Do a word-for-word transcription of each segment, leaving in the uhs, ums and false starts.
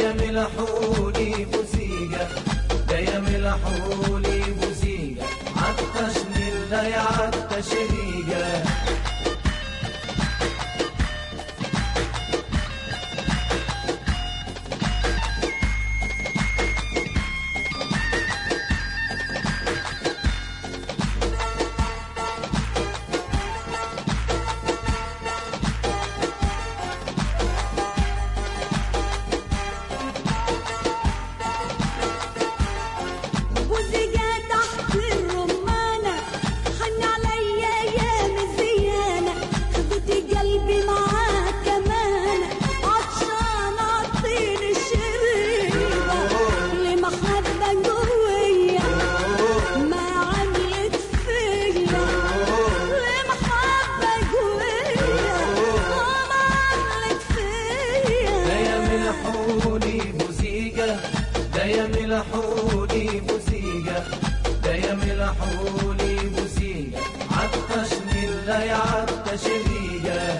يا ملحولي بوسيقة، ده يا ملحولي بوسيقة، عطشني اللي يعطش ريقة. ده يا ملحولي بوسيقة، ده يا ملحولي بوسيقة، عطشني اللي يعطش ريقة.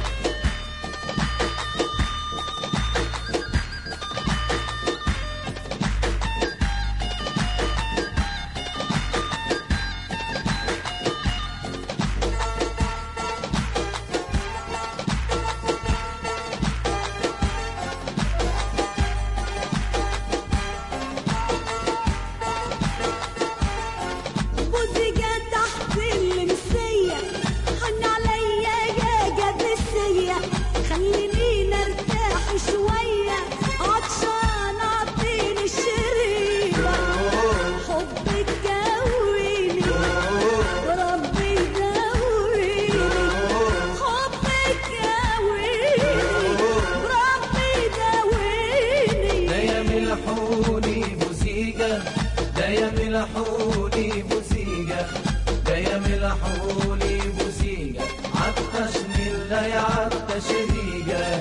خليني نرتاح شوية عطشان اعطيني الشريبة، حبك جويني وربي يداويني، حبك جويني وربي يداويني. ده يا ملحولي بوسيقة، ده يا ملحولي بوسيقة، ده يا ملحولي بوسيقة، عطشني اللي يعطش ريقة.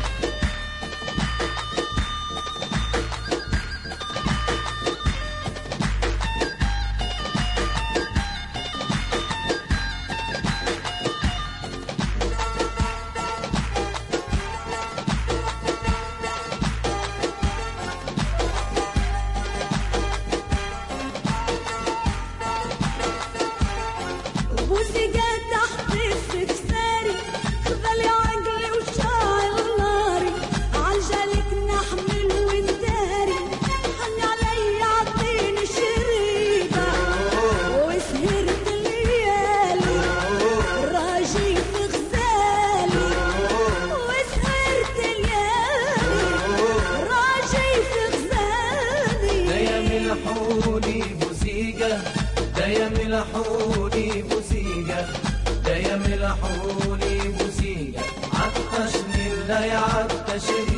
بوسيقة تحت استفساري، خذلي عقلي وشاعل ناري، عالجلك نحمل ونداري، حن علي عطيني شريبة، وسهرت الليالي راجي في غزالي، وسهرت الليالي راجي في غزالي. ده يا ملحولي بوسيقة، ده يا ملحولي بوسيقة، ده يا ملحولي بوسيقة، عطشني اللي يعطش